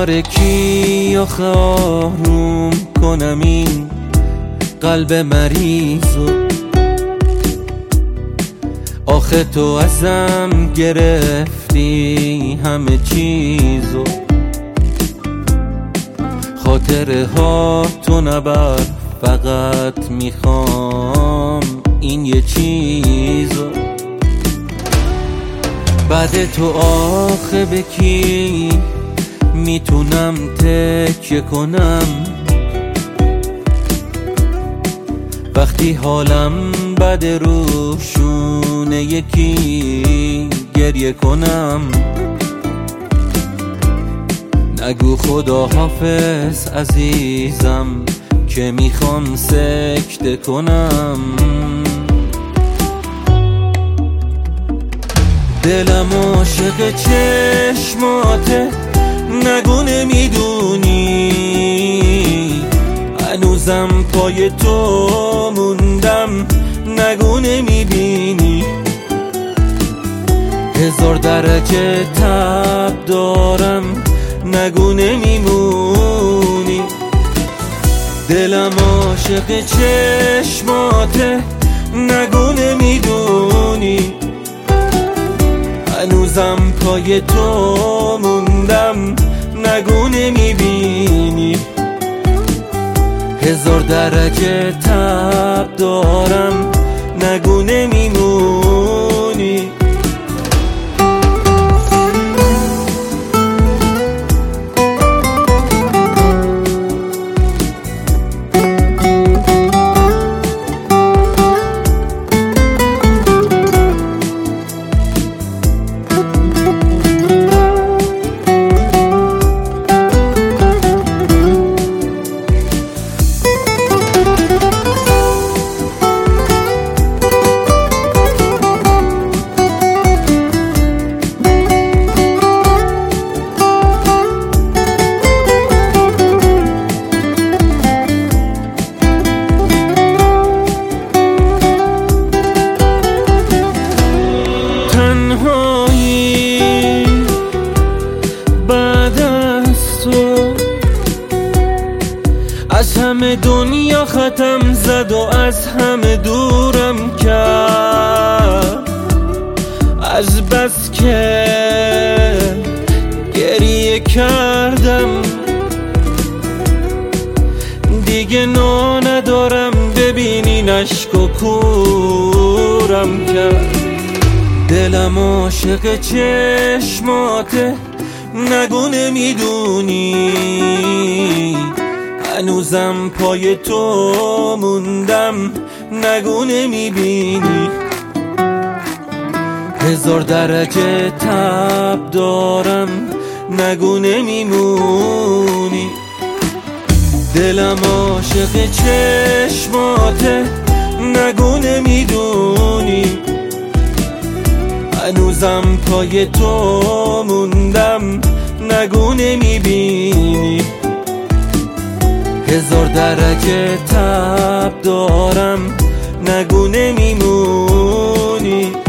تاریکی آخه آروم کنم این قلب مریضو؟ آخه تو ازم گرفتی همه چیزو، خاطره ها تو نبر، فقط میخوام این یه چیزو. بعد تو آخه به کی میتونم تکیه کنم وقتی حالم بده روشونه یکی گریه کنم؟ نگو خدا حافظ عزیزم که میخوام سکته کنم. دلم عاشق چشماته، نگو نمیدونی هنوزم پای تو موندم، نگو نمیبینی 1000 درجه تب دارم، نگو نمیمونی. دلم عاشق چشماته، نگو نمیدونی هنوزم پای تو موندم، نگو نمیبینی 1000 درجه تب دارم، نگو نمیمونی. از همه دنیا ختم زد و از همه دورم کرد، از بس که گریه کردم دیگه نا ندارم، ببینین اشک و کورم کرد. دلم عاشق چشماته، نگو نمیدونی هنوزم پای تو موندم، نگو نمیبینی 1000 درجه تب دارم، نگو نمیمونی. دلم عاشق چشماته، نگو نمیدونی هنوزم پای تو موندم، نگو نمیبینی 1000 درجه تب دارم، نگو نمیمونی.